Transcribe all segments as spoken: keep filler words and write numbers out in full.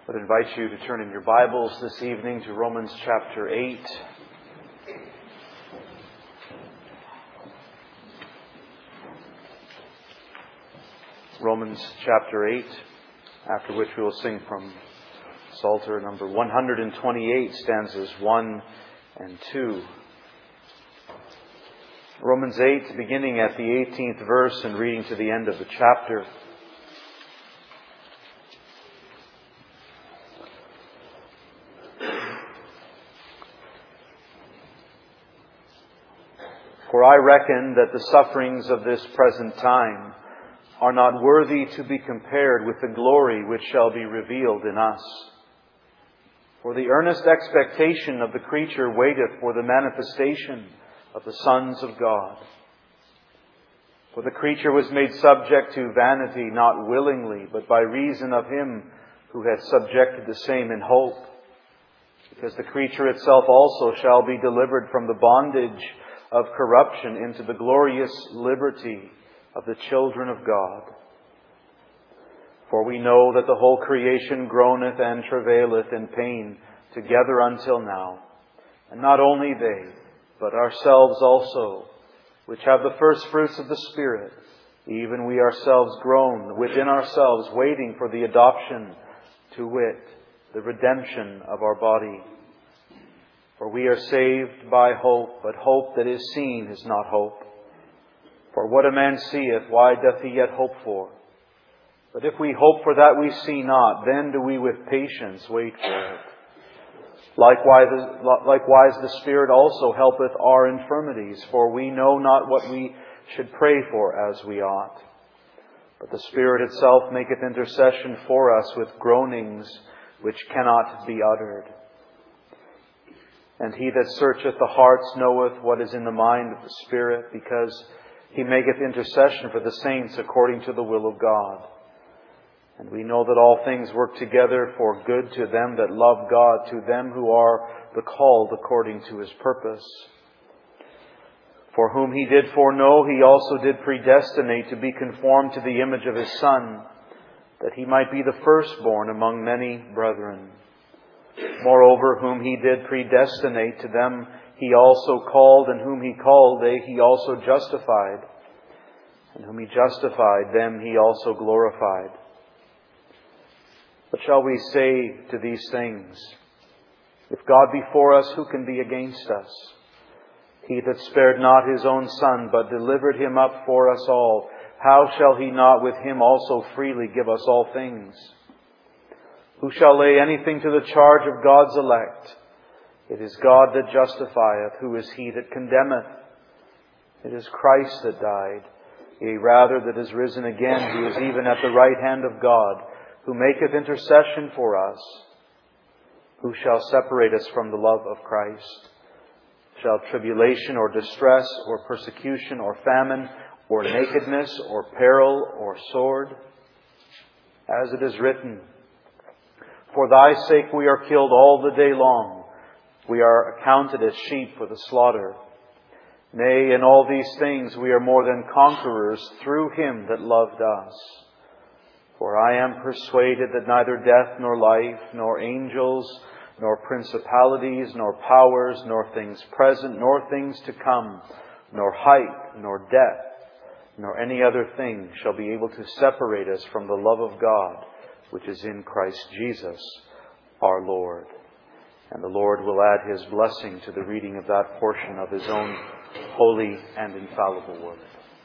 I would invite you to turn in your Bibles this evening to Romans chapter eight. Romans chapter eight, after which we will sing from Psalter number one hundred twenty-eight, stanzas one and two. Romans eight, beginning at the eighteenth verse and reading to the end of the chapter. For I reckon that the sufferings of this present time are not worthy to be compared with the glory which shall be revealed in us. For the earnest expectation of the creature waiteth for the manifestation of the sons of God. For the creature was made subject to vanity, not willingly, but by reason of Him who hath subjected the same in hope. Because the creature itself also shall be delivered from the bondage of corruption into the glorious liberty of the children of God. For we know that the whole creation groaneth and travaileth in pain together until now. And not only they, but ourselves also, which have the first fruits of the Spirit, even we ourselves groan within ourselves, waiting for the adoption, to wit, the redemption of our body. For we are saved by hope, but hope that is seen is not hope. For what a man seeth, why doth he yet hope for? But if we hope for that we see not, then do we with patience wait for it. Likewise, likewise the Spirit also helpeth our infirmities, for we know not what we should pray for as we ought. But the Spirit itself maketh intercession for us with groanings which cannot be uttered. And He that searcheth the hearts knoweth what is in the mind of the Spirit, because He maketh intercession for the saints according to the will of God. And we know that all things work together for good to them that love God, to them who are the called according to His purpose. For whom He did foreknow, He also did predestinate to be conformed to the image of His Son, that He might be the firstborn among many brethren. Moreover, whom He did predestinate, to them He also called, and whom He called, they He also justified. And whom He justified, them He also glorified. What shall we say to these things? If God be for us, who can be against us? He that spared not His own Son, but delivered Him up for us all, how shall He not with Him also freely give us all things? Who shall lay anything to the charge of God's elect? It is God that justifieth. Who is he that condemneth? It is Christ that died, yea, rather that is risen again, who is even at the right hand of God, who maketh intercession for us. Who shall separate us from the love of Christ? Shall tribulation or distress or persecution or famine or nakedness or peril or sword? As it is written, For Thy sake we are killed all the day long. We are accounted as sheep for the slaughter. Nay, in all these things we are more than conquerors through Him that loved us. For I am persuaded that neither death nor life, nor angels, nor principalities, nor powers, nor things present, nor things to come, nor height, nor depth, nor any other thing shall be able to separate us from the love of God, which is in Christ Jesus our Lord. And the Lord will add His blessing to the reading of that portion of His own holy and infallible word.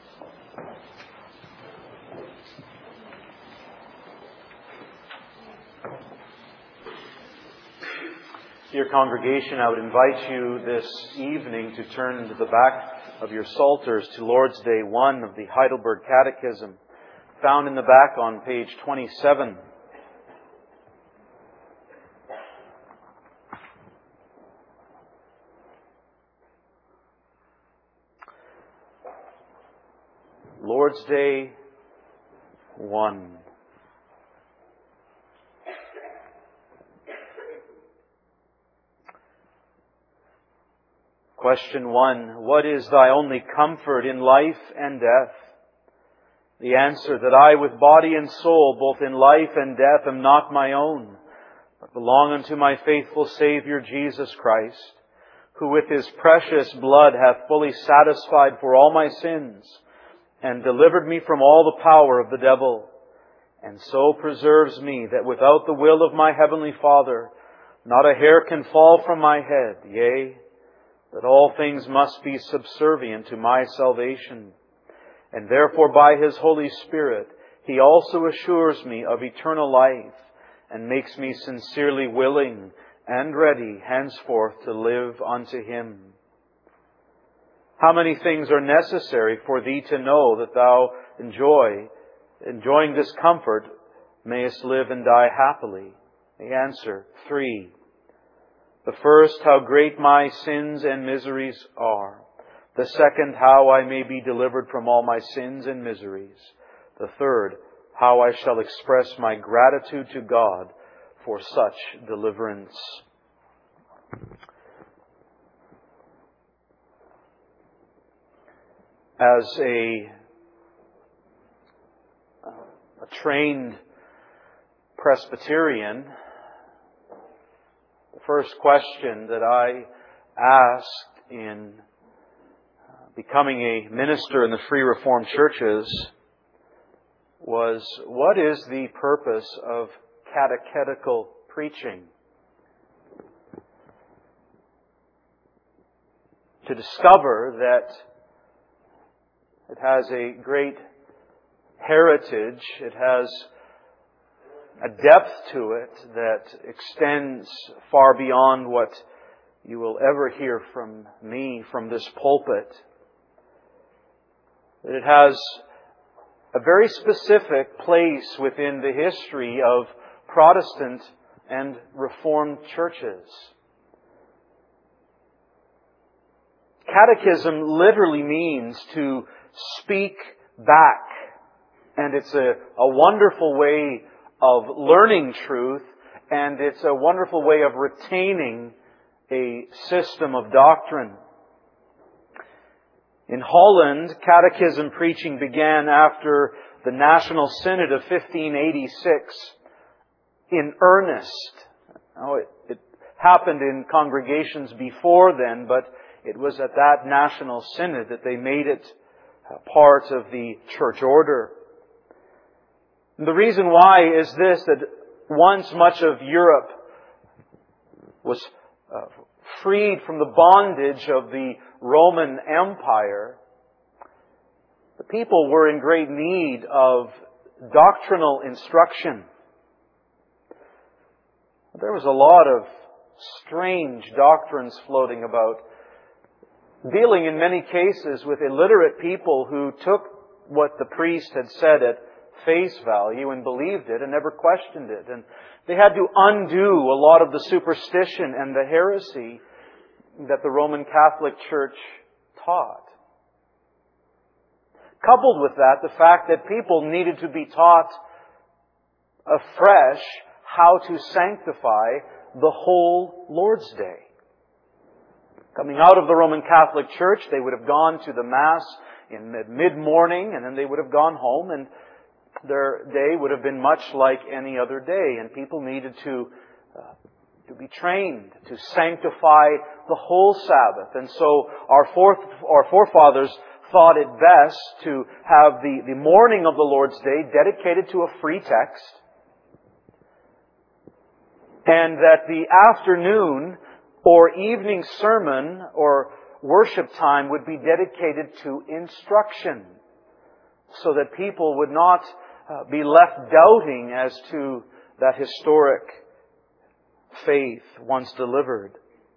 Dear congregation, I would invite you this evening to turn to the back of your Psalters to Lord's Day one of the Heidelberg Catechism, found in the back on page twenty-seven. Lord's Day one. Question one. What is thy only comfort in life and death? The answer, that I with body and soul, both in life and death, am not my own, but belong unto my faithful Saviour Jesus Christ, who with His precious blood hath fully satisfied for all my sins, and delivered me from all the power of the devil, and so preserves me that without the will of my heavenly Father, not a hair can fall from my head, yea, that all things must be subservient to my salvation. And therefore by His Holy Spirit, He also assures me of eternal life, and makes me sincerely willing and ready henceforth to live unto Him. How many things are necessary for thee to know that thou enjoy, enjoying this comfort, mayest live and die happily? The answer, three. The first, how great my sins and miseries are. The second, how I may be delivered from all my sins and miseries. The third, how I shall express my gratitude to God for such deliverance. As a, a trained Presbyterian, the first question that I asked in becoming a minister in the Free Reformed churches was, what is the purpose of catechetical preaching? To discover that it has a great heritage, it has a depth to it that extends far beyond what you will ever hear from me from this pulpit. That it has a very specific place within the history of Protestant and Reformed churches. Catechism literally means to speak back. And it's a, a wonderful way of learning truth, and it's a wonderful way of retaining a system of doctrine. In Holland, catechism preaching began after the National Synod of fifteen eighty-six in earnest. Now, it, it happened in congregations before then, but it was at that National Synod that they made it part of the church order. And the reason why is this, that once much of Europe was uh, freed from the bondage of the Roman Empire, the people were in great need of doctrinal instruction. There was a lot of strange doctrines floating about, dealing in many cases with illiterate people who took what the priest had said at face value and believed it and never questioned it. And they had to undo a lot of the superstition and the heresy that the Roman Catholic Church taught. Coupled with that, the fact that people needed to be taught afresh how to sanctify the whole Lord's Day. Coming out of the Roman Catholic Church, they would have gone to the Mass in mid-morning, and then they would have gone home, and their day would have been much like any other day. And people needed to uh, to be trained to sanctify the whole Sabbath. And so our, fourth, our forefathers thought it best to have the, the morning of the Lord's Day dedicated to a free text, and that the afternoon or evening sermon or worship time would be dedicated to instruction, so that people would not uh, be left doubting as to that historic faith once delivered.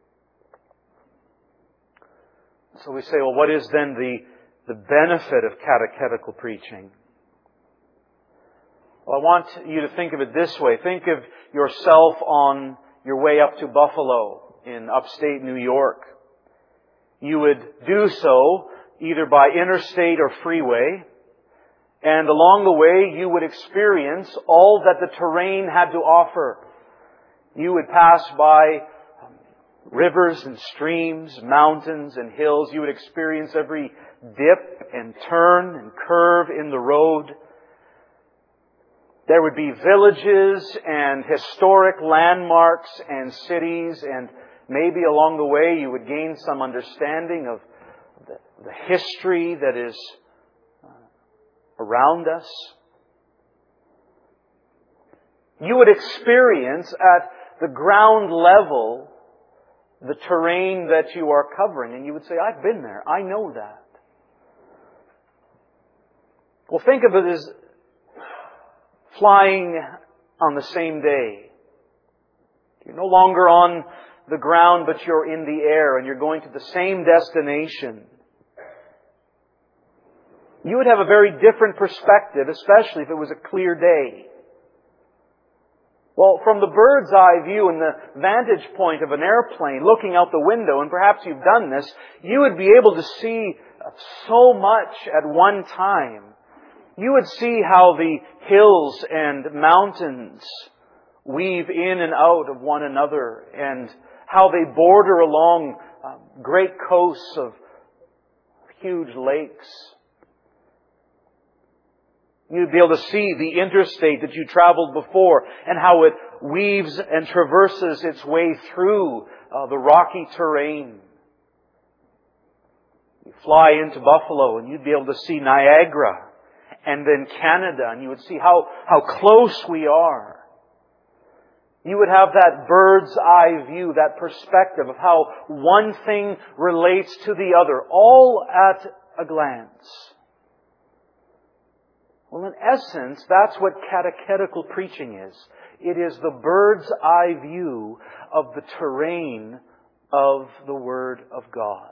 So we say, well, what is then the, the benefit of catechetical preaching? Well, I want you to think of it this way. Think of yourself on your way up to Buffalo in upstate New York. You would do so either by interstate or freeway, and along the way you would experience all that the terrain had to offer. You would pass by rivers and streams, mountains and hills. You would experience every dip and turn and curve in the road. There would be villages and historic landmarks and cities, and maybe along the way you would gain some understanding of the, the history that is around us. You would experience at the ground level the terrain that you are covering, and you would say, I've been there, I know that. Well, think of it as flying on the same day. You're no longer on the ground, but you're in the air, and you're going to the same destination. You would have a very different perspective, especially if it was a clear day. Well, from the bird's eye view and the vantage point of an airplane, looking out the window, and perhaps you've done this, you would be able to see so much at one time. You would see how the hills and mountains weave in and out of one another, and how they border along uh, great coasts of huge lakes. You'd be able to see the interstate that you traveled before and how it weaves and traverses its way through uh, the rocky terrain. You fly into Buffalo and you'd be able to see Niagara and then Canada, and you would see how, how close we are. You would have that bird's eye view, that perspective of how one thing relates to the other, all at a glance. Well, in essence, that's what catechetical preaching is. It is the bird's eye view of the terrain of the Word of God.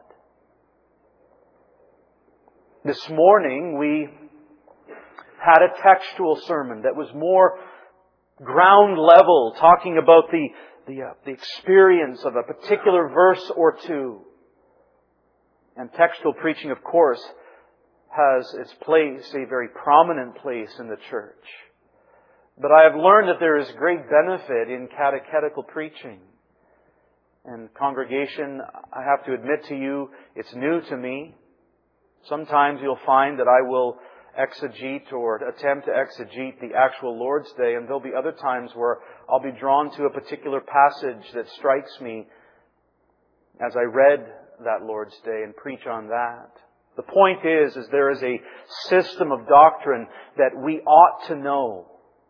This morning, we had a textual sermon that was more ground level, talking about the, the, uh, the experience of a particular verse or two. And textual preaching, of course, has its place, a very prominent place in the church. But I have learned that there is great benefit in catechetical preaching. And congregation, I have to admit to you, it's new to me. Sometimes you'll find that I will exegete or attempt to exegete the actual Lord's Day, and there'll be other times where I'll be drawn to a particular passage that strikes me as I read that Lord's Day and preach on that. The point is, is there is a system of doctrine that we ought to know.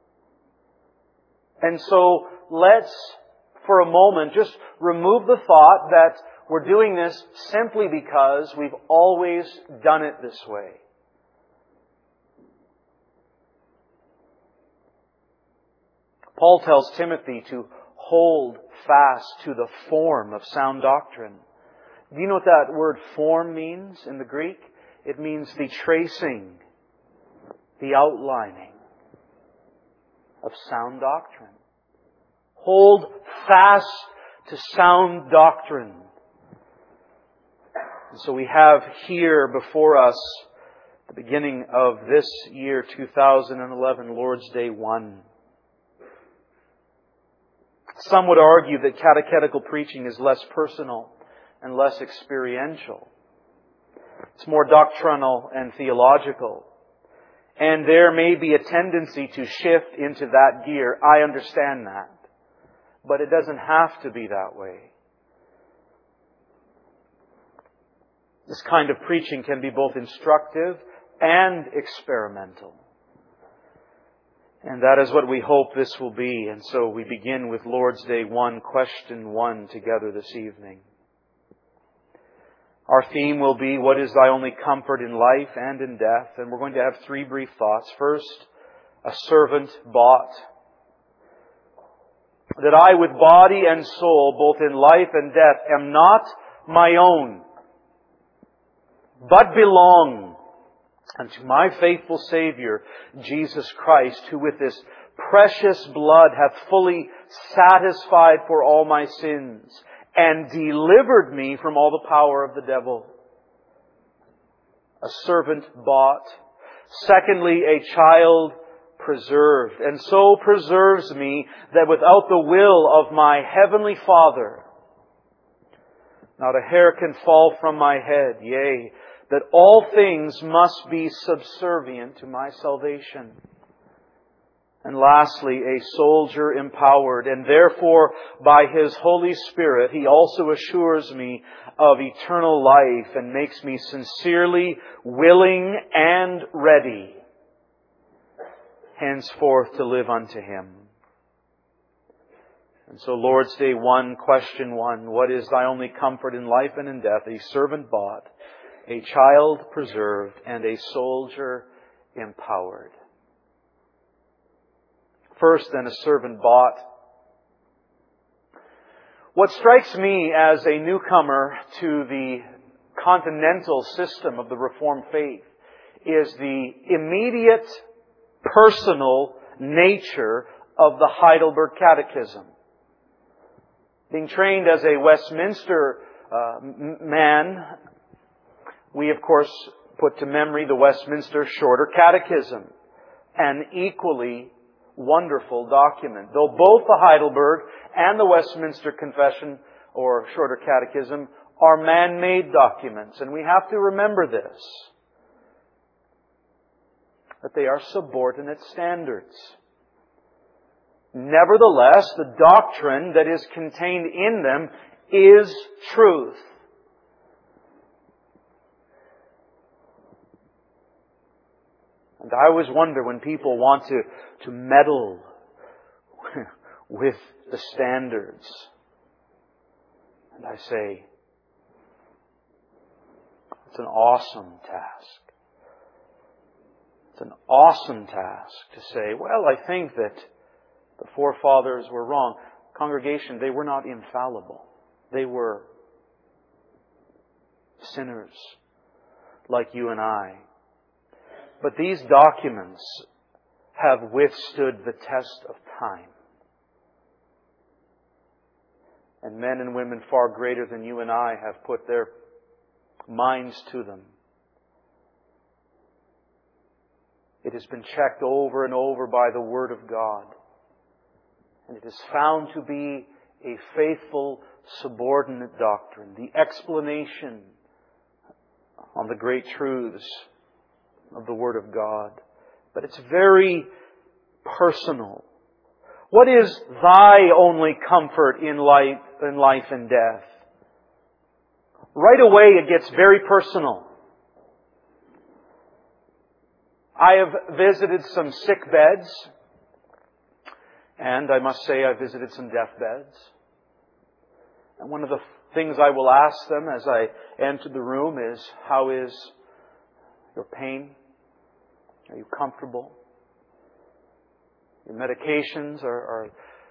And so let's, for a moment, just remove the thought that we're doing this simply because we've always done it this way. Paul tells Timothy to hold fast to the form of sound doctrine. Do you know what that word form means in the Greek? It means the tracing, the outlining of sound doctrine. Hold fast to sound doctrine. And so we have here before us the beginning of this year, two thousand eleven, Lord's Day one. Some would argue that catechetical preaching is less personal and less experiential. It's more doctrinal and theological. And there may be a tendency to shift into that gear. I understand that. But it doesn't have to be that way. This kind of preaching can be both instructive and experimental. And that is what we hope this will be. And so we begin with Lord's Day one, question one, together this evening. Our theme will be, what is thy only comfort in life and in death? And we're going to have three brief thoughts. First, a servant bought. That I with body and soul, both in life and death, am not my own, but belong unto my faithful Savior, Jesus Christ, who with His precious blood hath fully satisfied for all my sins, and delivered me from all the power of the devil. A servant bought. Secondly, a child preserved. And so preserves me that without the will of my heavenly Father, not a hair can fall from my head. Yea, that all things must be subservient to my salvation. And lastly, a soldier empowered. And therefore, by His Holy Spirit, He also assures me of eternal life and makes me sincerely willing and ready henceforth to live unto Him. And so Lord's Day one, question one, what is thy only comfort in life and in death? A servant bought, a child preserved, and a soldier empowered. First, then, a servant bought. What strikes me as a newcomer to the continental system of the Reformed faith is the immediate personal nature of the Heidelberg Catechism. Being trained as a Westminster uh, man, we of course put to memory the Westminster Shorter Catechism, an equally wonderful document. Though both the Heidelberg and the Westminster Confession or Shorter Catechism are man-made documents, and we have to remember this, that they are subordinate standards. Nevertheless, the doctrine that is contained in them is truth. And I always wonder when people want to, to meddle with the standards. And I say, it's an awesome task. It's an awesome task to say, well, I think that the forefathers were wrong. Congregation, they were not infallible. They were sinners like you and I. But these documents have withstood the test of time. And men and women far greater than you and I have put their minds to them. It has been checked over and over by the Word of God. And it is found to be a faithful, subordinate doctrine. The explanation on the great truths of the Word of God. But it's very personal. What is thy only comfort in life, in life and death? Right away it gets very personal. I have visited some sick beds. And I must say I visited some deathbeds. And one of the things I will ask them as I enter the room is, how is your pain? Are you comfortable? Your medications, are, are,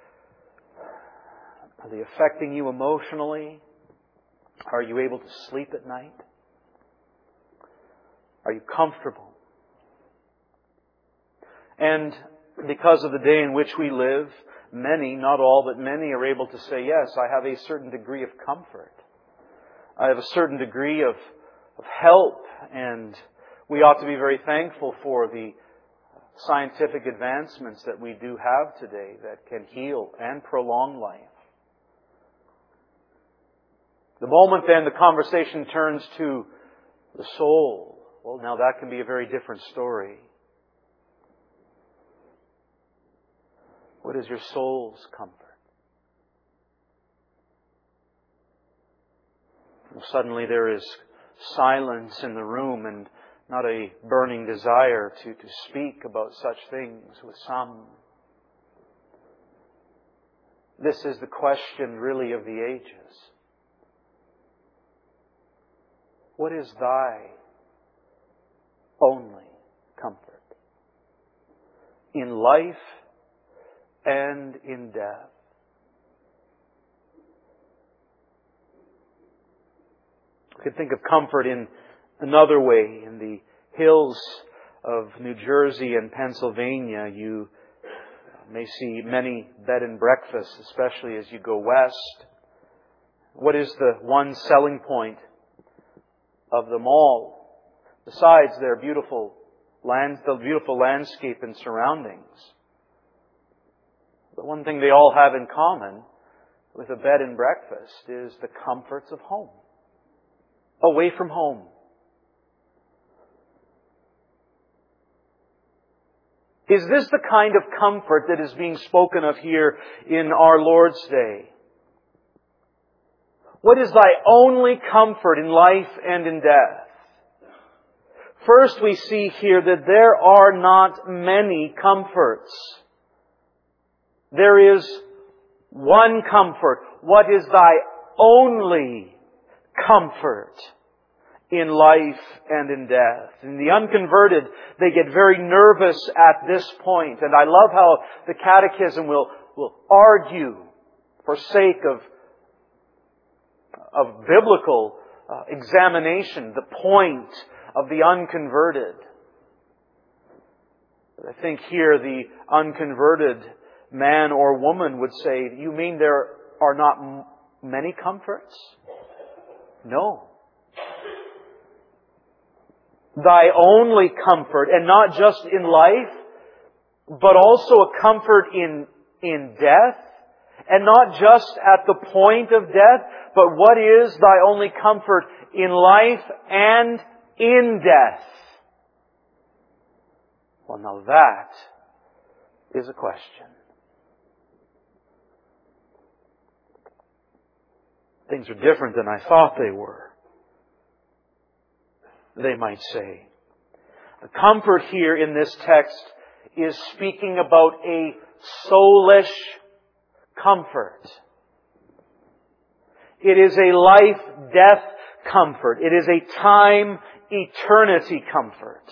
are they affecting you emotionally? Are you able to sleep at night? Are you comfortable? And because of the day in which we live, many, not all, but many are able to say, yes, I have a certain degree of comfort. I have a certain degree of, of help, and we ought to be very thankful for the scientific advancements that we do have today that can heal and prolong life. The moment then the conversation turns to the soul, well, now that can be a very different story. What is your soul's comfort? Well, suddenly there is silence in the room and not a burning desire to, to speak about such things with some. This is the question really of the ages. What is thy only comfort in life and in death? We could think of comfort in another way. In the hills of New Jersey and Pennsylvania, you may see many bed and breakfasts, especially as you go west. What is the one selling point of them all, besides their beautiful land, the beautiful landscape and surroundings? The one thing they all have in common with a bed and breakfast is the comforts of home. Away from home. Is this the kind of comfort that is being spoken of here in our Lord's day? What is thy only comfort in life and in death? First, we see here that there are not many comforts. There is one comfort. What is thy only comfort in life and in death? And the unconverted, they get very nervous at this point. And I love how the Catechism will, will argue for sake of, of biblical uh, examination, the point of the unconverted. I think here the unconverted man or woman would say, you mean there are not m- many comforts? No. Thy only comfort, and not just in life, but also a comfort in, in death, and not just at the point of death, but what is thy only comfort in life and in death? Well, now that is a question. Things are different than I thought they were, they might say. The comfort here in this text is speaking about a soulish comfort. It is a life-death comfort. It is a time-eternity comfort.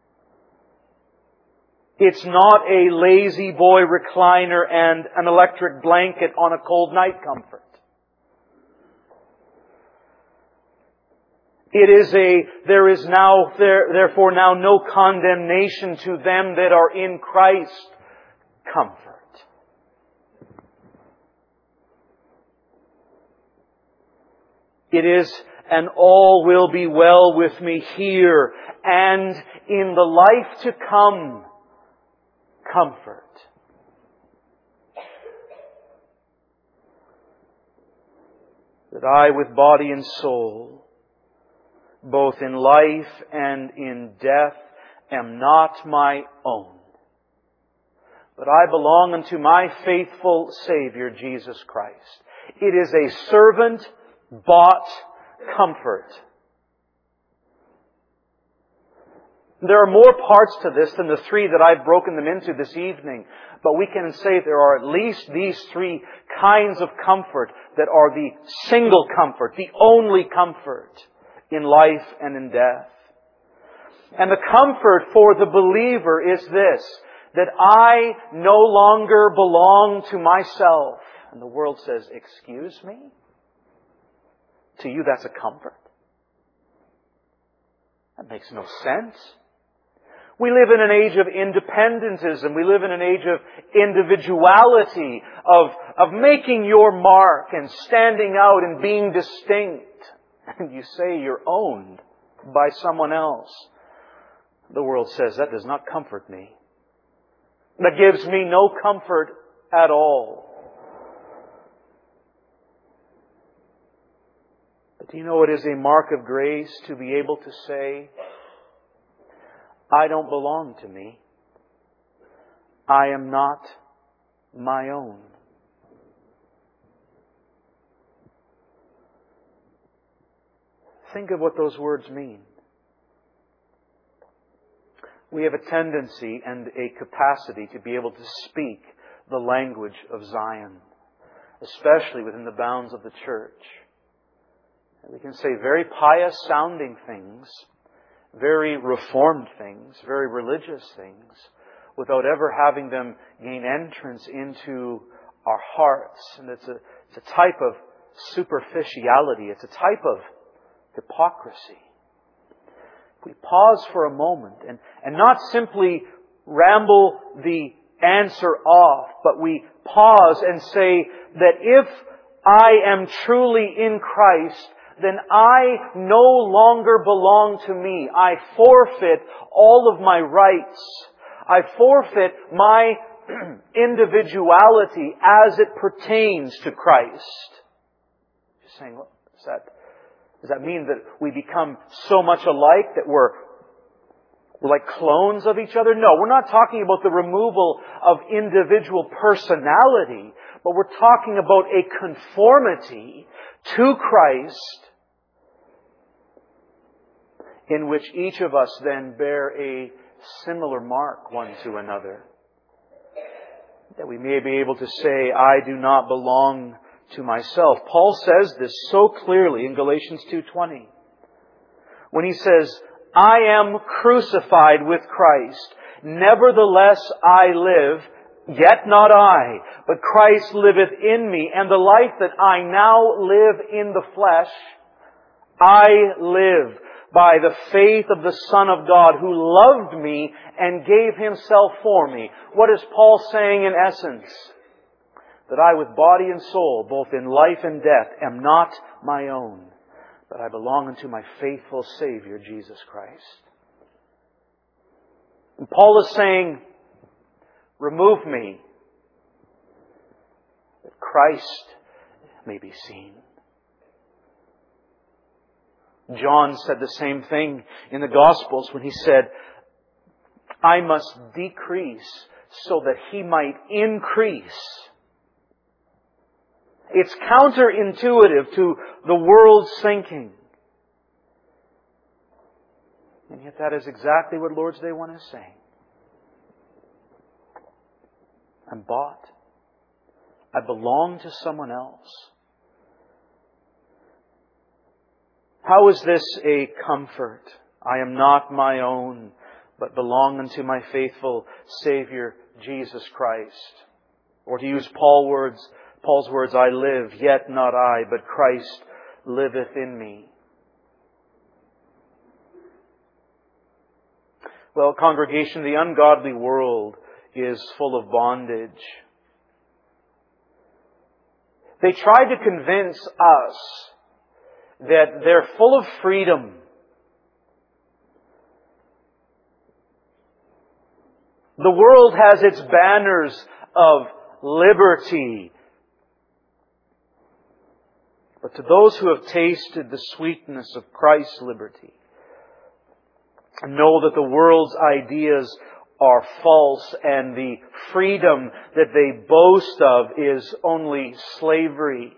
It's not a lazy boy recliner and an electric blanket on a cold night comfort. It is a, there is now, there, therefore now no condemnation to them that are in Christ comfort. It is an all will be well with me here and in the life to come comfort. That I with body and soul, both in life and in death, am not my own, but I belong unto my faithful Savior, Jesus Christ. It is a servant-bought comfort. There are more parts to this than the three that I've broken them into this evening, but we can say there are at least these three kinds of comfort that are the single comfort, the only comfort in life and in death. And the comfort for the believer is this, that I no longer belong to myself. And the world says, excuse me? To you that's a comfort? That makes no sense. We live in an age of independentism. We live in an age of individuality, of, of making your mark and standing out and being distinct. And you say you're owned by someone else. The world says that does not comfort me. That gives me no comfort at all. But do you know it is a mark of grace to be able to say, I don't belong to me. I am not my own. Think of what those words mean. We have a tendency and a capacity to be able to speak the language of Zion, especially within the bounds of the church. And we can say very pious sounding things, very reformed things, very religious things, without ever having them gain entrance into our hearts. And it's a, it's a type of superficiality. It's a type of hypocrisy. If we pause for a moment and, and not simply ramble the answer off, but we pause and say that if I am truly in Christ, then I no longer belong to me. I forfeit all of my rights. I forfeit my individuality as it pertains to Christ. Just saying, what is that? Does that mean that we become so much alike that we're We're like clones of each other? No, we're not talking about the removal of individual personality, but we're talking about a conformity to Christ in which each of us then bear a similar mark one to another. That we may be able to say, I do not belong to myself. Paul says this so clearly in Galatians two twenty. When he says, I am crucified with Christ. Nevertheless I live, yet not I, but Christ liveth in me. And the life that I now live in the flesh, I live by the faith of the Son of God who loved me and gave Himself for me. What is Paul saying in essence? That I with body and soul, both in life and death, am not my own, but I belong unto my faithful Savior, Jesus Christ. And Paul is saying, remove me, that Christ may be seen. John said the same thing in the Gospels when he said, I must decrease so that He might increase. It's counterintuitive to the world's thinking. And yet that is exactly what Lord's Day one is saying. I'm bought. I belong to someone else. How is this a comfort? I am not my own, but belong unto my faithful Savior, Jesus Christ. Or to use Paul's words, Paul's words, I live, yet not I, but Christ liveth in me. Well, congregation, the ungodly world is full of bondage. They try to convince us that they're full of freedom. The world has its banners of liberty. But to those who have tasted the sweetness of Christ's liberty, know that the world's ideas are false and the freedom that they boast of is only slavery.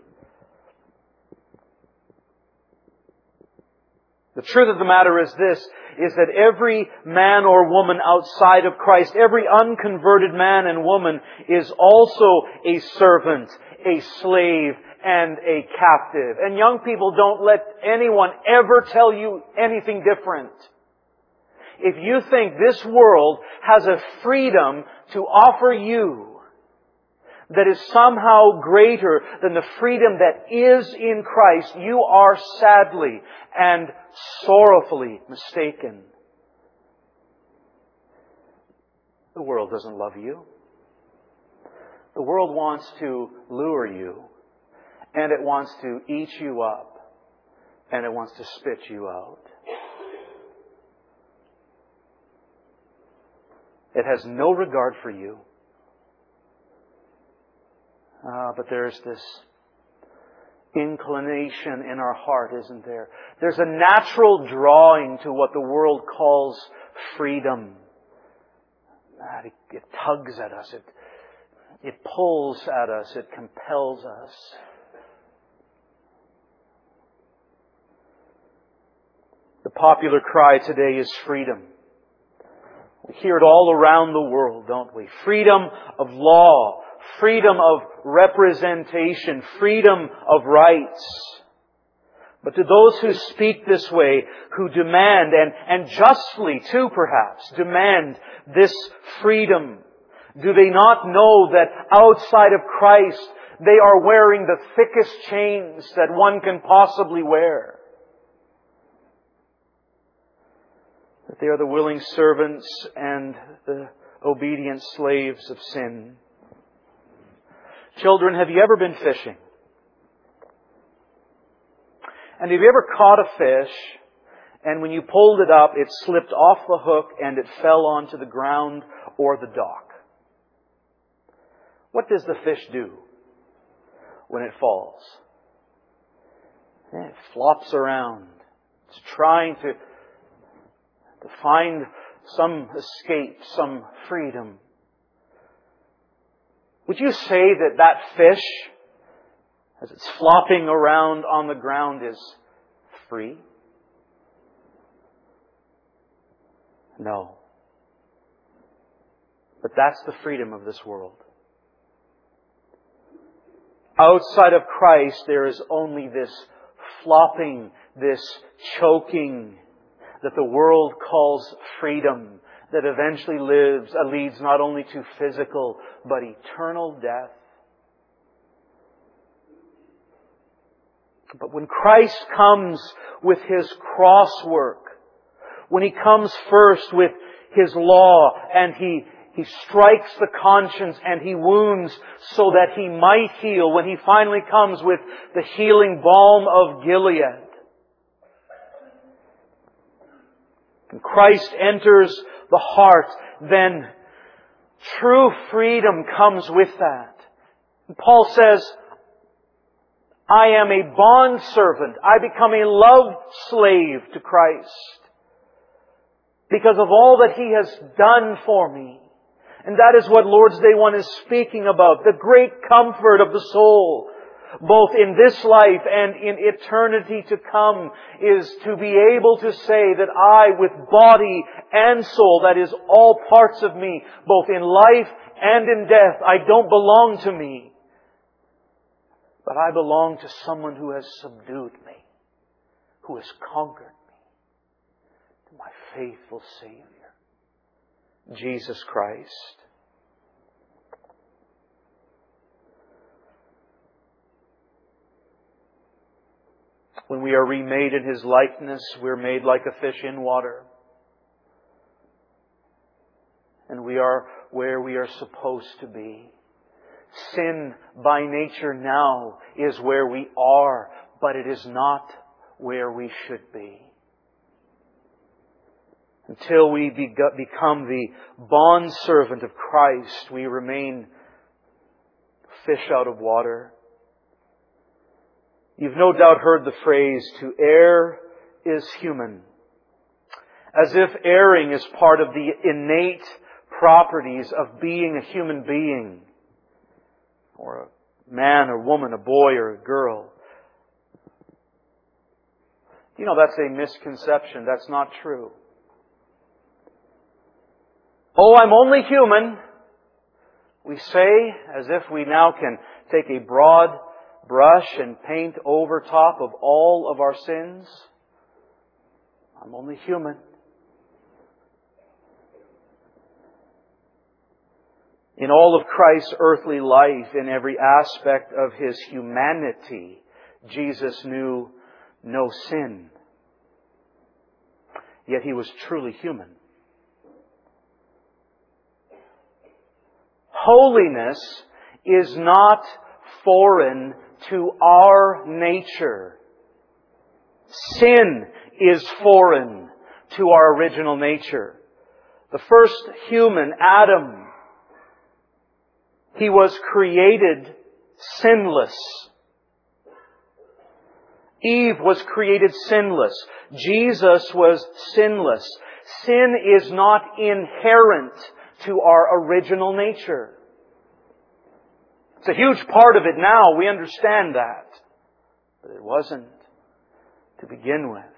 The truth of the matter is this, is that every man or woman outside of Christ, every unconverted man and woman is also a servant, a slave, and a captive. And young people, don't let anyone ever tell you anything different. If you think this world has a freedom to offer you that is somehow greater than the freedom that is in Christ, you are sadly and sorrowfully mistaken. The world doesn't love you. The world wants to lure you, and it wants to eat you up, and it wants to spit you out. It has no regard for you. Uh, but there's this inclination in our heart, isn't there? There's a natural drawing to what the world calls freedom. Uh, it, it tugs at us. It, it pulls at us. It compels us. The popular cry today is freedom. We hear it all around the world, don't we? Freedom of law. Freedom of representation, freedom of rights. But to those who speak this way, who demand, and, and justly too perhaps, demand this freedom, do they not know that outside of Christ they are wearing the thickest chains that one can possibly wear? That they are the willing servants and the obedient slaves of sin. Children, have you ever been fishing? And have you ever caught a fish, and when you pulled it up, it slipped off the hook and it fell onto the ground or the dock? What does the fish do when it falls? It flops around. It's trying to, to find some escape, some freedom. Would you say that that fish, as it's flopping around on the ground, is free? No. But that's the freedom of this world. Outside of Christ, there is only this flopping, this choking that the world calls freedom, that eventually lives, uh, leads not only to physical, but eternal death. But when Christ comes with His cross work, when He comes first with His law, and He He strikes the conscience and He wounds so that He might heal, when He finally comes with the healing balm of Gilead, and Christ enters the heart, then true freedom comes with that. And Paul says, I am a bondservant. I become a love slave to Christ because of all that He has done for me. And that is what Lord's Day one is speaking about. The great comfort of the soul, both in this life and in eternity to come, is to be able to say that I, with body and soul, that is all parts of me, both in life and in death, I don't belong to me, but I belong to someone who has subdued me, who has conquered me, to my faithful Savior, Jesus Christ. When we are remade in His likeness, we're made like a fish in water. And we are where we are supposed to be. Sin by nature now is where we are, but it is not where we should be. Until we become the bondservant of Christ, we remain fish out of water. You've no doubt heard the phrase, to err is human. As if erring is part of the innate properties of being a human being, or a man or woman, a boy or a girl. You know, that's a misconception. That's not true. Oh, I'm only human, we say, as if we now can take a broad brush and paint over top of all of our sins. I'm only human. In all of Christ's earthly life, in every aspect of His humanity, Jesus knew no sin. Yet He was truly human. Holiness is not foreign to our nature. Sin is foreign to our original nature. The first human, Adam, he was created sinless. Eve was created sinless. Jesus was sinless. Sin is not inherent to our original nature. It's a huge part of it now. We understand that. But it wasn't to begin with.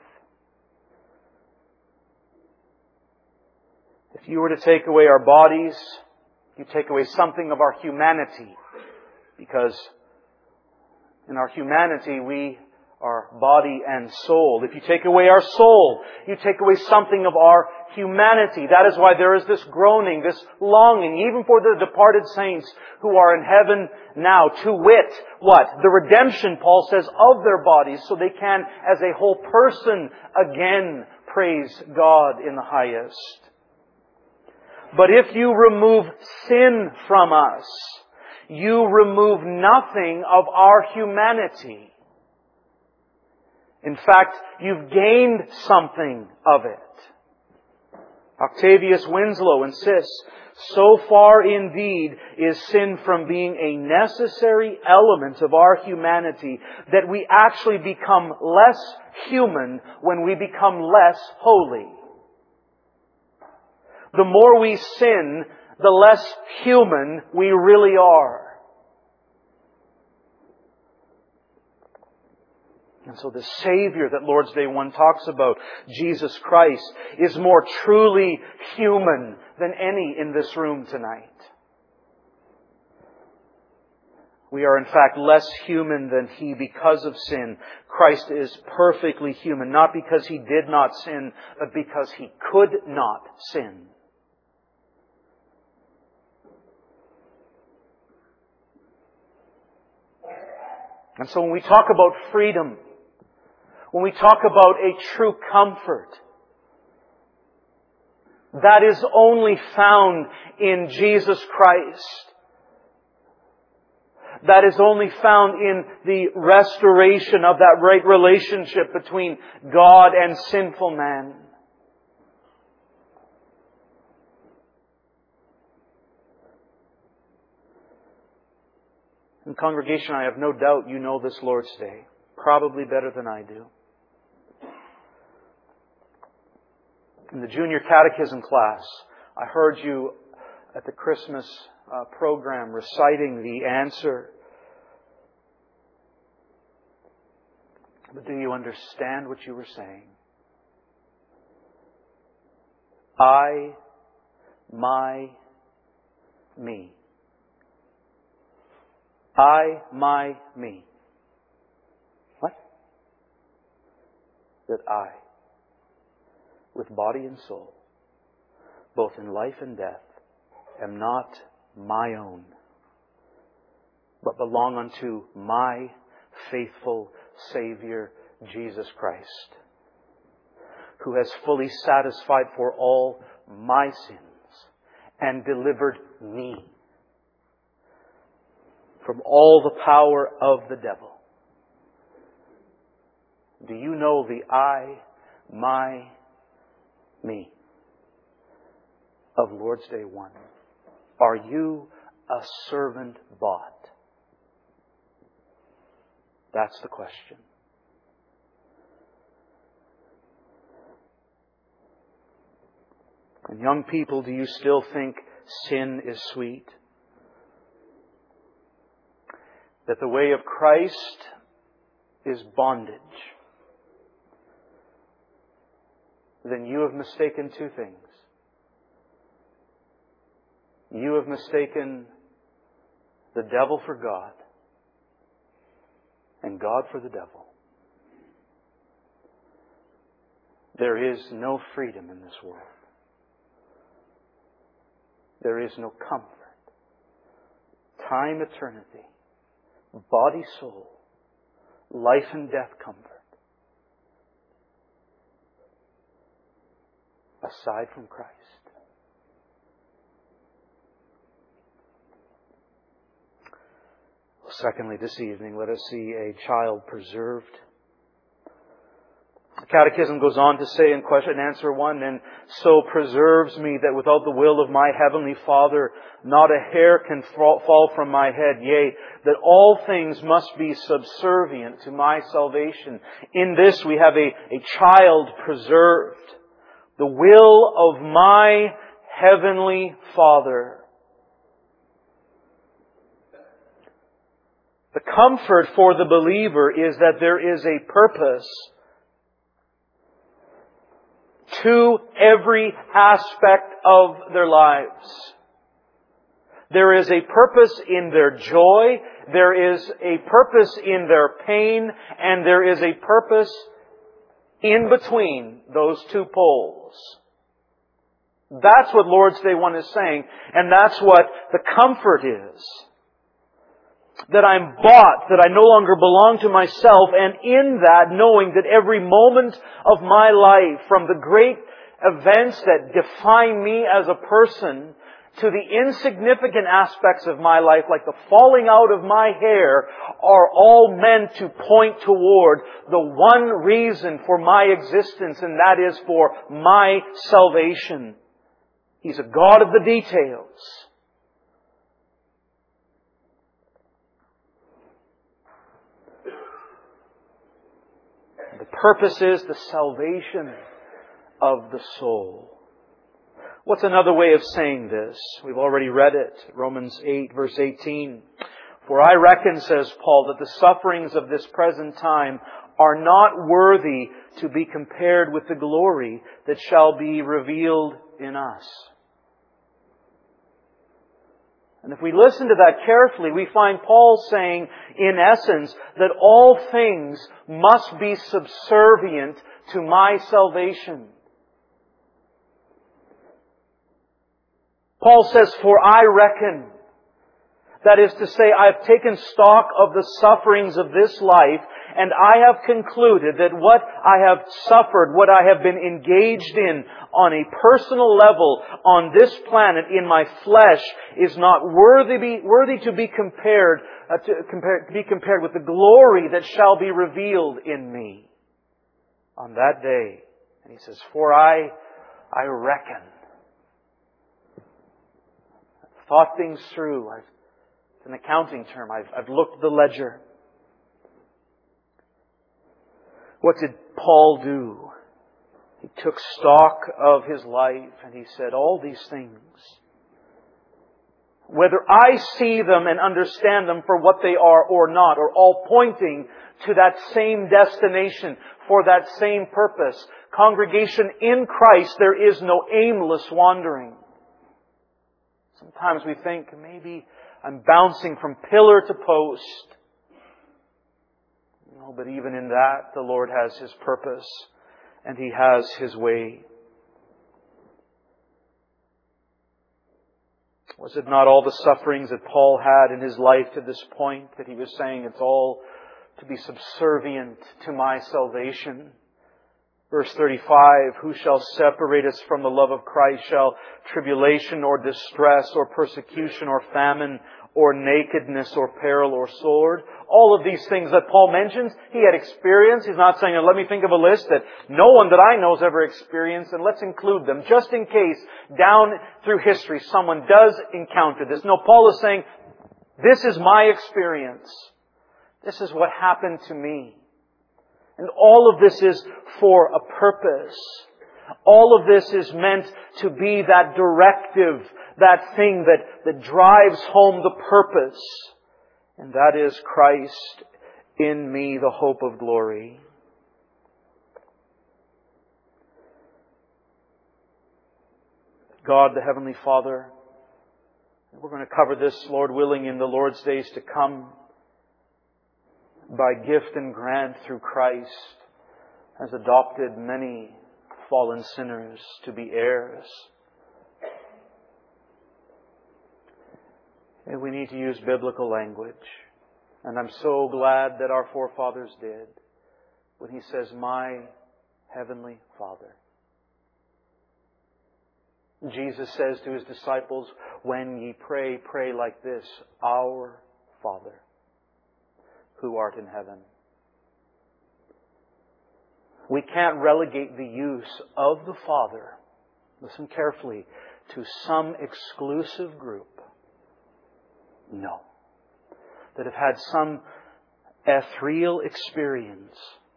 If you were to take away our bodies, you take away something of our humanity. Because in our humanity, we are body and soul. If you take away our soul, you take away something of our humanity. That is why there is this groaning, this longing, even for the departed saints who are in heaven now, to wit, what? The redemption, Paul says, of their bodies, so they can, as a whole person, again praise God in the highest. But if you remove sin from us, you remove nothing of our humanity. In fact, you've gained something of it. Octavius Winslow insists, so far indeed is sin from being a necessary element of our humanity that we actually become less human when we become less holy. The more we sin, the less human we really are. And so the Savior that Lord's Day one talks about, Jesus Christ, is more truly human than any in this room tonight. We are in fact less human than He because of sin. Christ is perfectly human, not because He did not sin, but because He could not sin. And so when we talk about freedom, when we talk about a true comfort, that is only found in Jesus Christ. That is only found in the restoration of that right relationship between God and sinful man. In congregation, I have no doubt you know this Lord's Day, probably better than I do. In the junior catechism class, I heard you at the Christmas uh, program reciting the answer. But do you understand what you were saying? I, my, me. I, my, me. What? That I, with body and soul, both in life and death, am not my own, but belong unto my faithful Savior, Jesus Christ, who has fully satisfied for all my sins and delivered me from all the power of the devil. Do you know the I, my, me of Lord's Day one? Are you a servant bought? That's the question. And young people, do you still think sin is sweet? That the way of Christ is bondage? Then you have mistaken two things. You have mistaken the devil for God and God for the devil. There is no freedom in this world. There is no comfort. Time, eternity, body, soul, life and death comfort, aside from Christ. Secondly, this evening, let us see a child preserved. The Catechism goes on to say in question and answer one, and so preserves me that without the will of my heavenly Father, not a hair can fall from my head, yea, that all things must be subservient to my salvation. In this we have a, a child preserved. The will of my heavenly Father. The comfort for the believer is that there is a purpose to every aspect of their lives. There is a purpose in their joy, there is a purpose in their pain, and there is a purpose in between those two poles. That's what Lord's Day one is saying, and that's what the comfort is. That I'm bought, that I no longer belong to myself, and in that knowing that every moment of my life, from the great events that define me as a person, to the insignificant aspects of my life, like the falling out of my hair, are all meant to point toward the one reason for my existence, and that is for my salvation. He's a God of the details. The purpose is the salvation of the soul. What's another way of saying this? We've already read it. Romans eight, verse eighteen. For I reckon, says Paul, that the sufferings of this present time are not worthy to be compared with the glory that shall be revealed in us. And if we listen to that carefully, we find Paul saying, in essence, that all things must be subservient to my salvation. Paul says, for I reckon. That is to say, I have taken stock of the sufferings of this life, and I have concluded that what I have suffered, what I have been engaged in on a personal level on this planet in my flesh is not worthy, be, worthy to be compared uh, to, compare, to be compared with the glory that shall be revealed in me on that day. And he says, for I, I reckon. I've thought things through. I've It's an accounting term. I've, I've looked at the ledger. What did Paul do? He took stock of his life and he said, all these things, whether I see them and understand them for what they are or not, are all pointing to that same destination for that same purpose. Congregation, in Christ, there is no aimless wandering. Sometimes we think, maybe I'm bouncing from pillar to post. No, but even in that, the Lord has His purpose and He has His way. Was it not all the sufferings that Paul had in his life to this point that he was saying it's all to be subservient to my salvation? Verse thirty-five, who shall separate us from the love of Christ? Shall tribulation or distress or persecution or famine or nakedness or peril or sword? All of these things that Paul mentions, he had experienced. He's not saying, let me think of a list that no one that I know has ever experienced, and let's include them just in case down through history someone does encounter this. No, Paul is saying, this is my experience. This is what happened to me. And all of this is for a purpose. All of this is meant to be that directive, that thing that, that drives home the purpose. And that is Christ in me, the hope of glory. God, the Heavenly Father, we're going to cover this, Lord willing, in the Lord's days to come. By gift and grant through Christ, has adopted many fallen sinners to be heirs. And we need to use biblical language. And I'm so glad that our forefathers did when He says, my Heavenly Father. Jesus says to His disciples, when ye pray, pray like this, our Father, who art in heaven. We can't relegate the use of the Father, listen carefully, to some exclusive group. No. That have had some ethereal experience.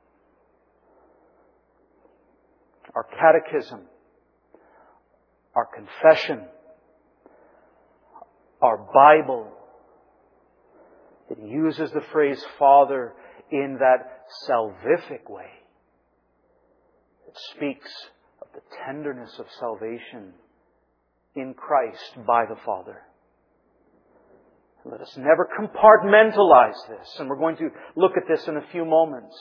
Our catechism, our confession, our Bible, it uses the phrase Father in that salvific way. It speaks of the tenderness of salvation in Christ by the Father. Let us never compartmentalize this. And we're going to look at this in a few moments.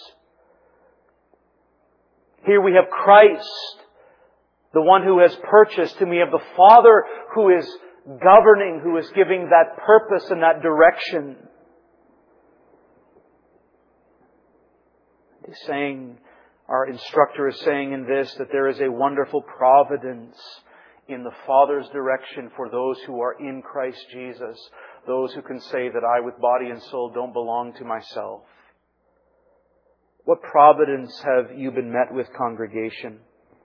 Here we have Christ, the one who has purchased, and we have the Father who is governing, who is giving that purpose and that direction. He's saying, our instructor is saying in this, that there is a wonderful providence in the Father's direction for those who are in Christ Jesus. Those who can say that I with body and soul don't belong to myself. What providence have you been met with, congregation?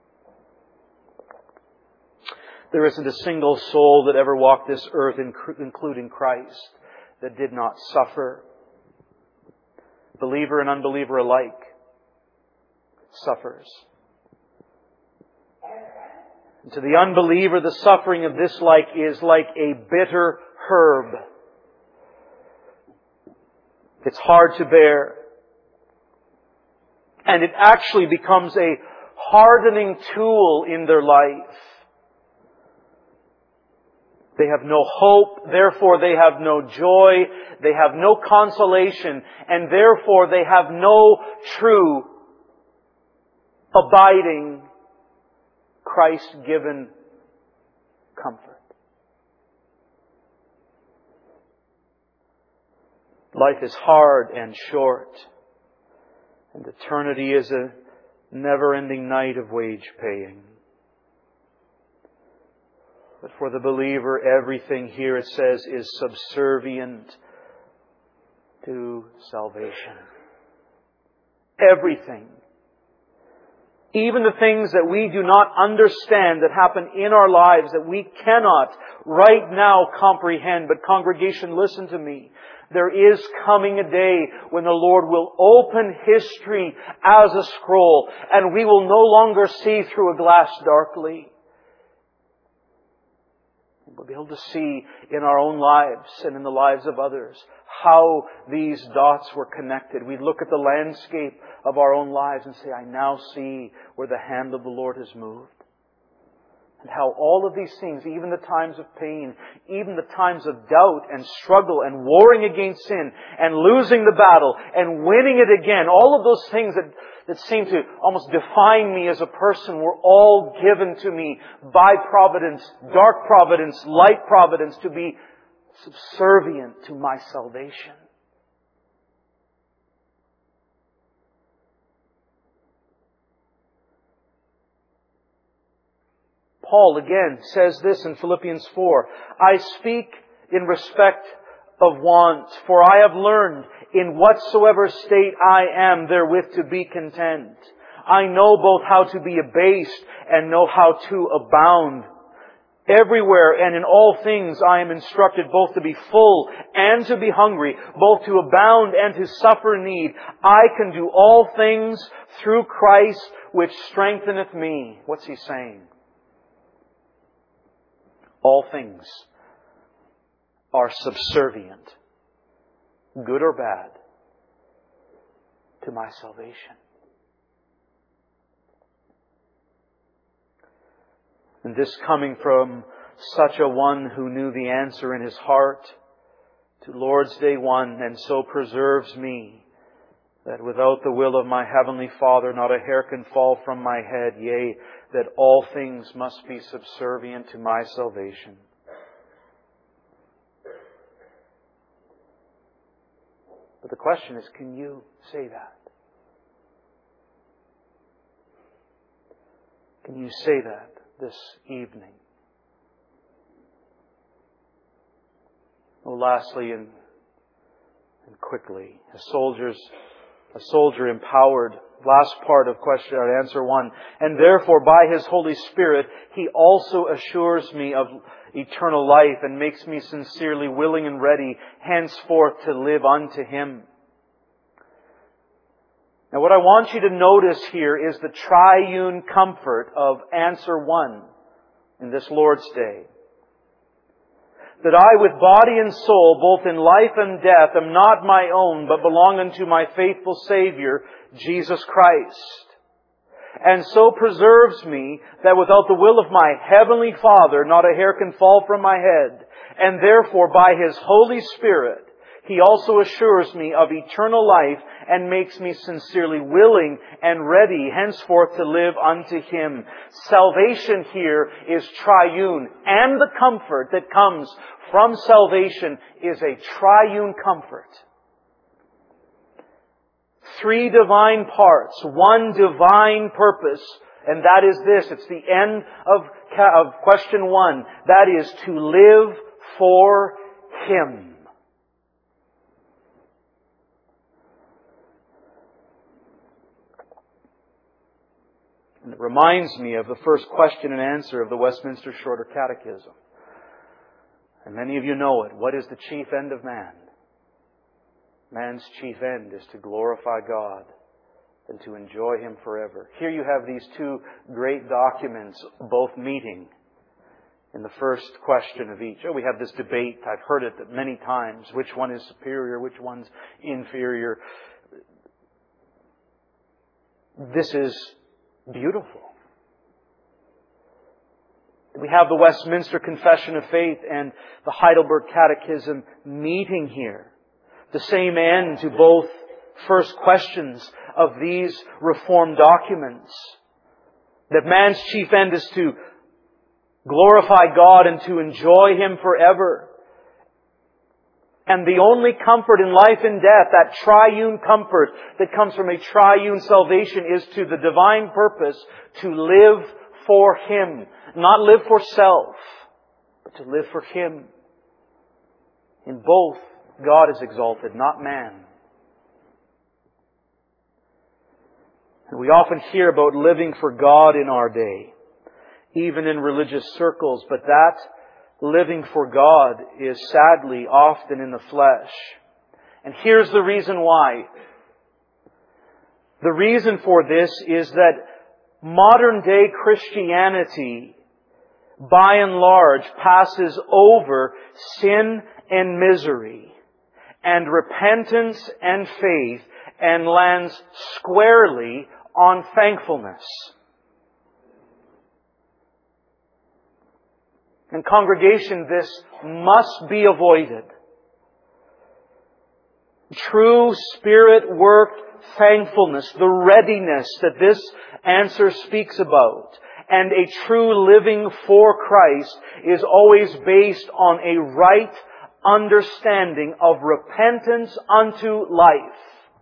There isn't a single soul that ever walked this earth, including Christ, that did not suffer. Believer and unbeliever alike suffers. And to the unbeliever, the suffering of this life is like a bitter herb. It's hard to bear. And it actually becomes a hardening tool in their life. They have no hope, therefore they have no joy, they have no consolation, and therefore they have no true, abiding, Christ-given comfort. Life is hard and short, and eternity is a never-ending night of wage paying. But for the believer, everything here, it says, is subservient to salvation. Everything. Even the things that we do not understand that happen in our lives, that we cannot right now comprehend. But congregation, listen to me. There is coming a day when the Lord will open history as a scroll, and we will no longer see through a glass darkly. We'll be able to see in our own lives and in the lives of others how these dots were connected. We look at the landscape of our own lives and say, I now see where the hand of the Lord has moved. And how all of these things, even the times of pain, even the times of doubt and struggle and warring against sin and losing the battle and winning it again, all of those things that, that seem to almost define me as a person were all given to me by providence, dark providence, light providence, to be subservient to my salvation. Paul again says this in Philippians four, I speak in respect of want, for I have learned in whatsoever state I am therewith to be content. I know both how to be abased and know how to abound. Everywhere and in all things I am instructed both to be full and to be hungry, both to abound and to suffer need. I can do all things through Christ which strengtheneth me. What's he saying? All things are subservient, good or bad, to my salvation. And this coming from such a one who knew the answer in his heart to Lord's Day one, and so preserves me, that without the will of my Heavenly Father not a hair can fall from my head, yea, that all things must be subservient to my salvation. But the question is, can you say that? Can you say that this evening? Oh, lastly and, and quickly, a soldier's a soldier empowered. Last part of question or answer one. And therefore, by His Holy Spirit, He also assures me of eternal life and makes me sincerely willing and ready henceforth to live unto Him. Now, what I want you to notice here is the triune comfort of answer one in this Lord's Day. That I with body and soul, both in life and death, am not my own, but belong unto my faithful Savior, Jesus Christ. And so preserves me that without the will of my Heavenly Father, not a hair can fall from my head. And therefore, by His Holy Spirit, He also assures me of eternal life and makes me sincerely willing and ready henceforth to live unto Him. Salvation here is triune, and the comfort that comes from salvation is a triune comfort. Three divine parts, one divine purpose, and that is this. It's the end of, of question one. That is to live for Him. And it reminds me of the first question and answer of the Westminster Shorter Catechism. And many of you know it. What is the chief end of man? Man's chief end is to glorify God than to enjoy Him forever. Here you have these two great documents both meeting in the first question of each. Oh, we have this debate. I've heard it many times. Which one is superior? Which one's inferior? This is beautiful. We have the Westminster Confession of Faith and the Heidelberg Catechism meeting here. The same end to both first questions of these Reformed documents. That man's chief end is to glorify God and to enjoy Him forever. And the only comfort in life and death, that triune comfort that comes from a triune salvation, is to the divine purpose to live for Him. Not live for self, but to live for Him. In both, God is exalted, not man. And we often hear about living for God in our day, even in religious circles, but that living for God is sadly often in the flesh. And here's the reason why. The reason for this is that modern day Christianity, by and large, passes over sin and misery and repentance and faith and lands squarely on thankfulness. And congregation, this must be avoided. True Spirit-worked thankfulness, the readiness that this answer speaks about, and a true living for Christ is always based on a right understanding of repentance unto life.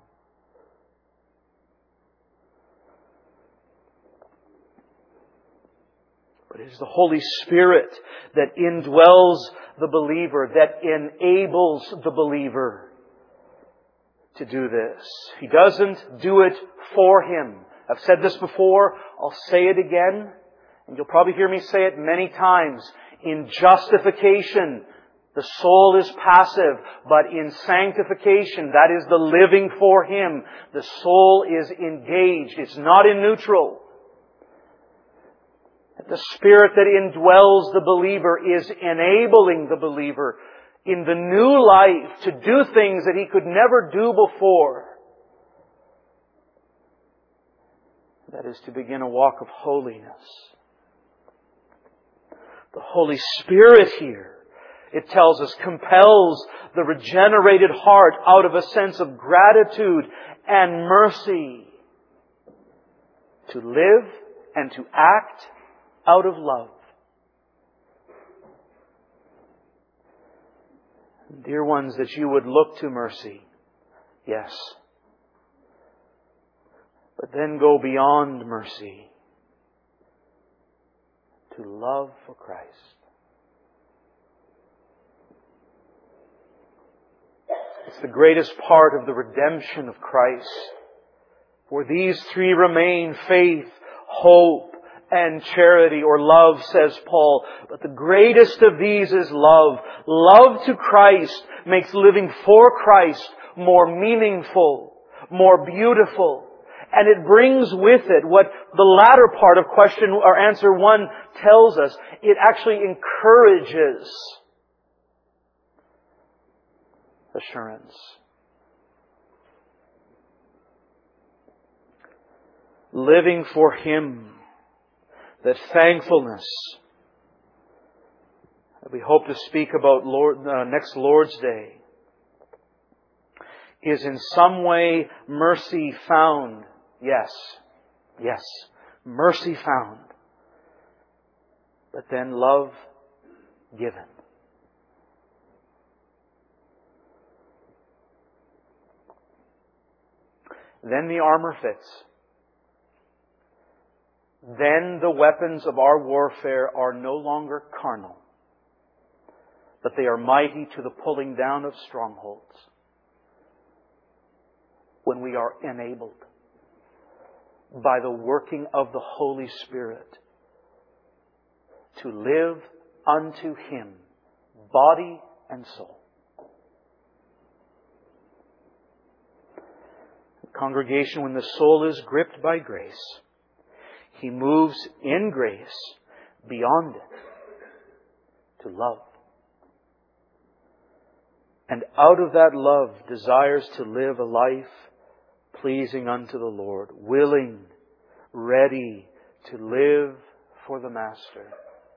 But it is the Holy Spirit that indwells the believer, that enables the believer to do this. He doesn't do it for him. I've said this before, I'll say it again, and you'll probably hear me say it many times. In justification, the soul is passive, but in sanctification, that is the living for Him, the soul is engaged. It's not in neutral. The Spirit that indwells the believer is enabling the believer in the new life to do things that he could never do before. That is to begin a walk of holiness. The Holy Spirit here, it tells us, compels the regenerated heart out of a sense of gratitude and mercy to live and to act out of love. Dear ones, that you would look to mercy, yes, but then go beyond mercy to love for Christ. It's the greatest part of the redemption of Christ. For these three remain: faith, hope, and charity, or love, says Paul. But the greatest of these is love. Love to Christ makes living for Christ more meaningful, more beautiful. And it brings with it what the latter part of question or answer one tells us. It actually encourages assurance. Living for Him, that thankfulness that we hope to speak about Lord, uh, next Lord's Day is in some way mercy found. Yes, yes, mercy found. But then love given. Then the armor fits. Then the weapons of our warfare are no longer carnal, but they are mighty to the pulling down of strongholds. When we are enabled by the working of the Holy Spirit to live unto Him, body and soul. Congregation, when the soul is gripped by grace, He moves in grace beyond it to love. And out of that love desires to live a life pleasing unto the Lord, willing, ready to live for the Master.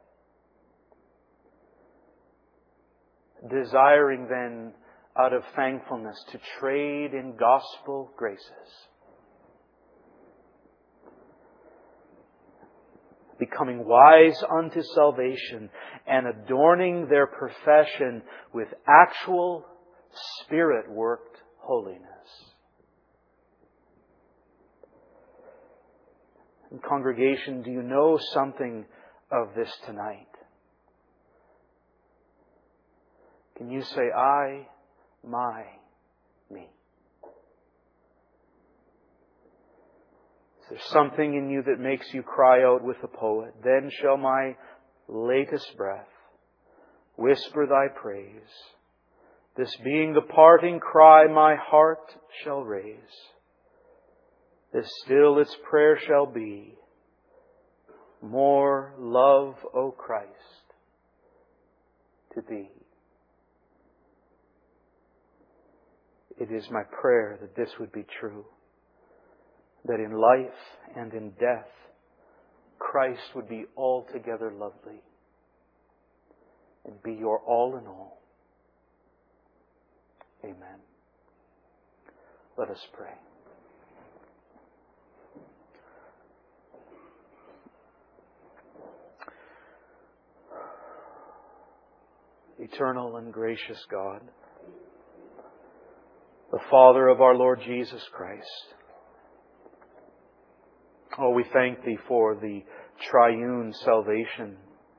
Desiring then, out of thankfulness, to trade in gospel graces. Becoming wise unto salvation and adorning their profession with actual Spirit-worked holiness. And congregation, do you know something of this tonight? Can you say, I, my, me? Is there something in you that makes you cry out with the poet, then shall my latest breath whisper Thy praise. This being the parting cry my heart shall raise. This still its prayer shall be, more love, O Christ, to Thee. It is my prayer that this would be true, that in life and in death, Christ would be altogether lovely and be your all in all. Amen. Let us pray. Eternal and gracious God, the Father of our Lord Jesus Christ. Oh, we thank Thee for the triune salvation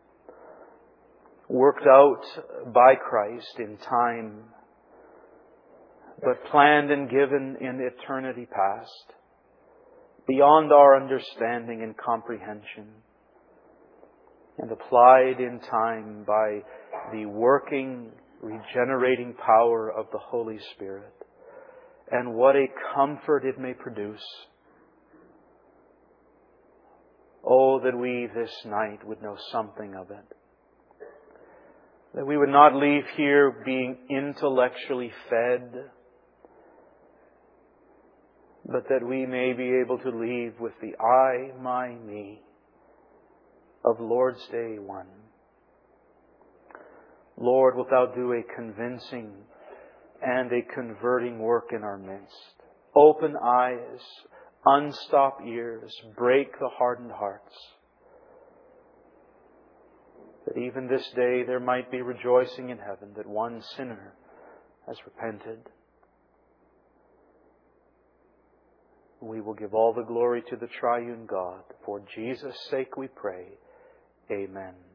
worked out by Christ in time, but planned and given in eternity past, beyond our understanding and comprehension, and applied in time by the working, regenerating power of the Holy Spirit. And what a comfort it may produce. Oh, that we this night would know something of it. That we would not leave here being intellectually fed, but that we may be able to leave with the I, my, me of Lord's Day one. Lord, wilt Thou do a convincing and a converting work in our midst. Open eyes, unstop ears, break the hardened hearts. That even this day there might be rejoicing in heaven that one sinner has repented. We will give all the glory to the triune God. For Jesus' sake we pray. Amen.